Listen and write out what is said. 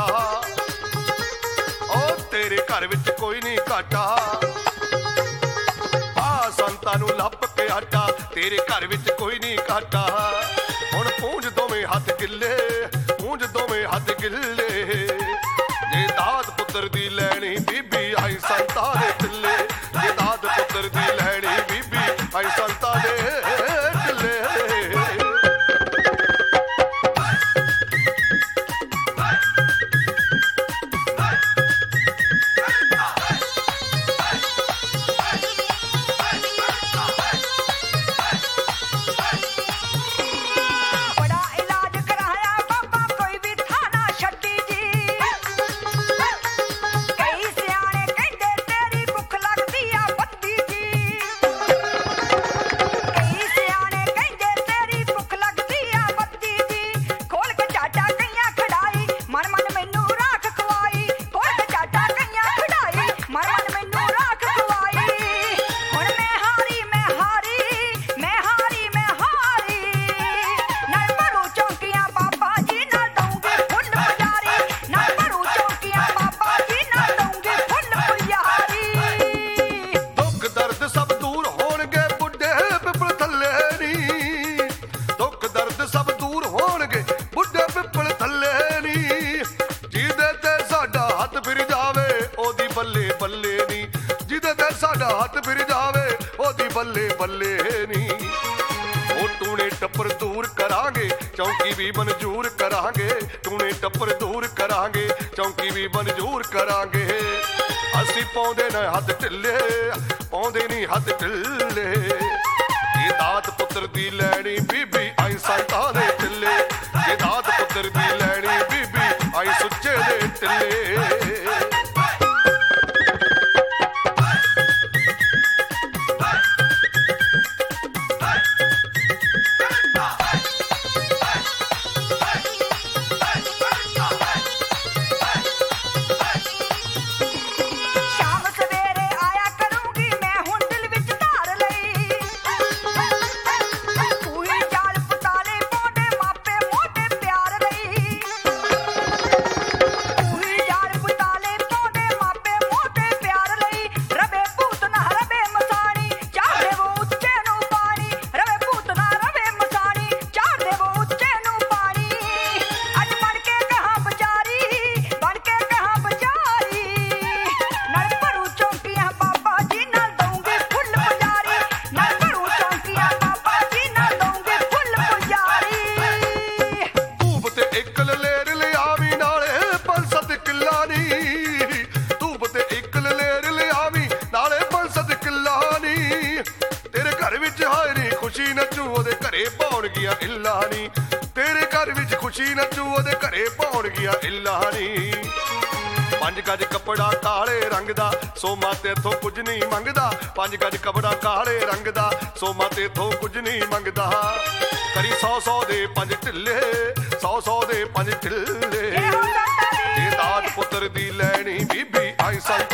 ओ तेरे घर विच कोई नहीं घाटा आ संतां नूं लप के आटा तेरे घर विच कोई नहीं घाटा हुण पूंज दोवें हथ गिले पूंज दोवें हथ गिले जे दाद पुत्र दी लैनी बीबी आई संतां दे टिल्ले जे दाद पुत्र दी लैनी बीबी आई संतां दे टिल्ले बल्ले बल्ले नी ओ टूने टप्पर दूर करांगे चौंकी भी मंजूर करांगे टूने टप्पर दूर करांगे चौंकी भी मंजूर करांगे असी पाउंदे न हथ ढिल्ले पाउंदे नहीं हथ ढिल्ले ये दात पुत्र दी लैनी बीबी आई संतां दे टिल्ले ये दात पुत्र दी लैनी बीबी आई सुच्चे दे टिल्ले तेरे घर विच खुशी नचू ओदे घरे पौण गया इल्ला नी 5 गज कपड़ा काले रंग दा सोमा तेथों कुछ नहीं मंगदा 5 गज कपड़ा काले रंग दा सोमा तेथों कुछ नहीं मंगदा करी 100 दे 5 ढिल्ले 100 दे 5 ढिल्ले ये दात पुत्र दी लैनी बीबी आई संतां